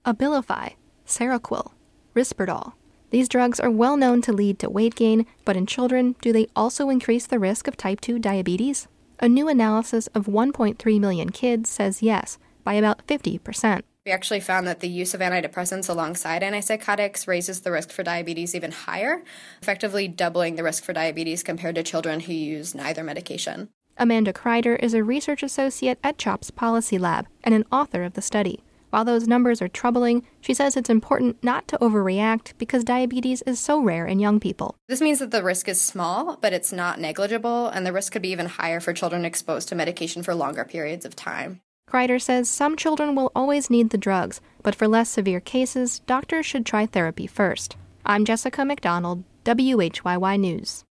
Abilify, Seroquel, Risperdal. These drugs are well known to lead to weight gain, but in children, do they also increase the risk of type 2 diabetes? A new analysis of 1.3 million kids says yes, by about 50%. We actually found that the use of antidepressants alongside antipsychotics raises the risk for diabetes even higher, effectively doubling the risk for diabetes compared to children who use neither medication. Amanda Kreider is a research associate at CHOP's Policy Lab and an author of the study. While those numbers are troubling, she says it's important not to overreact because diabetes is so rare in young people. This means that the risk is small, but it's not negligible, and the risk could be even higher for children exposed to medication for longer periods of time. Kreider says some children will always need the drugs, but for less severe cases, doctors should try therapy first. I'm Jessica McDonald, WHYY News.